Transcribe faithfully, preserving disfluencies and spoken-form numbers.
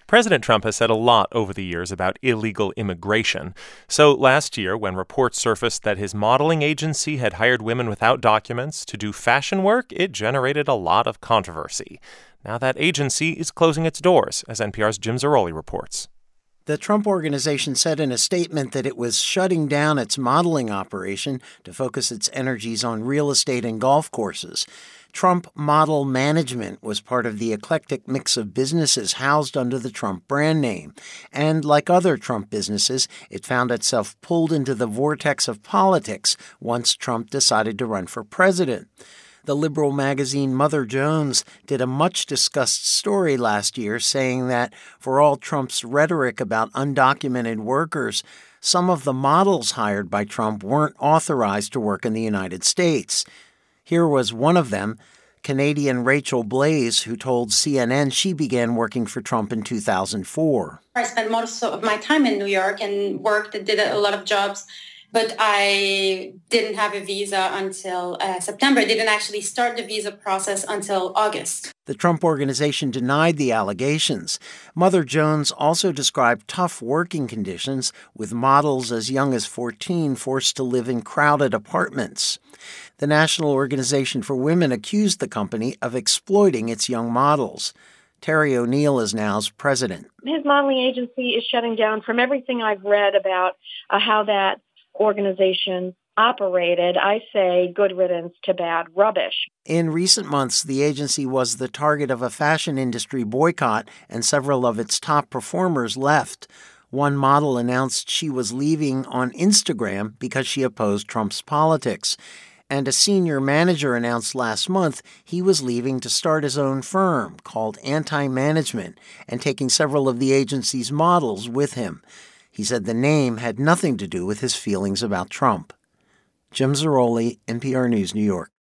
President Trump has said a lot over the years about illegal immigration. So last year, when reports surfaced that his modeling agency had hired women without documents to do fashion work, it generated a lot of controversy. Now that agency is closing its doors, as N P R's Jim Zarroli reports. The Trump Organization said in a statement that it was shutting down its modeling operation to focus its energies on real estate and golf courses. Trump Model Management was part of the eclectic mix of businesses housed under the Trump brand name. And like other Trump businesses, it found itself pulled into the vortex of politics once Trump decided to run for president. The liberal magazine Mother Jones did a much-discussed story last year saying that for all Trump's rhetoric about undocumented workers, some of the models hired by Trump weren't authorized to work in the United States. Here was one of them, Canadian Rachel Blaze, who told C N N she began working for Trump in two thousand four. I spent most of my time in New York and worked and did a lot of jobs. But I didn't have a visa until uh, September. I didn't actually start the visa process until August. The Trump Organization denied the allegations. Mother Jones also described tough working conditions, with models as young as fourteen forced to live in crowded apartments. The National Organization for Women accused the company of exploiting its young models. Terry O'Neill is now's president. His modeling agency is shutting down. From everything I've read about uh, how that organization operated, I say good riddance to bad rubbish. In recent months, the agency was the target of a fashion industry boycott, and several of its top performers left. One model announced she was leaving on Instagram because she opposed Trump's politics. And a senior manager announced last month he was leaving to start his own firm called Anti-Management and taking several of the agency's models with him. He said the name had nothing to do with his feelings about Trump. Jim Zarroli, N P R News, New York.